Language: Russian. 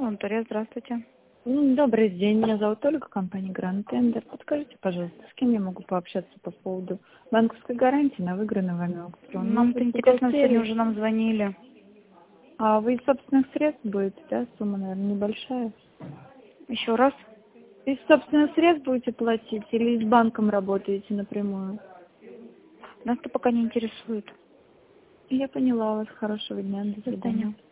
Антария, здравствуйте. Добрый день, меня зовут Ольга, компания Grand Tender. Подскажите, пожалуйста, с кем я могу пообщаться по поводу банковской гарантии на выигранный вами аукцион? Нам Может это быть, интересно, сегодня бухгалтерия? уже нам звонили. А вы из собственных средств будете, да? Сумма, наверное, небольшая. Еще раз. Из собственных средств будете платить или с банком работаете напрямую? Нас это пока не интересует. Я поняла вас. Хорошего дня. До До свидания. свидания.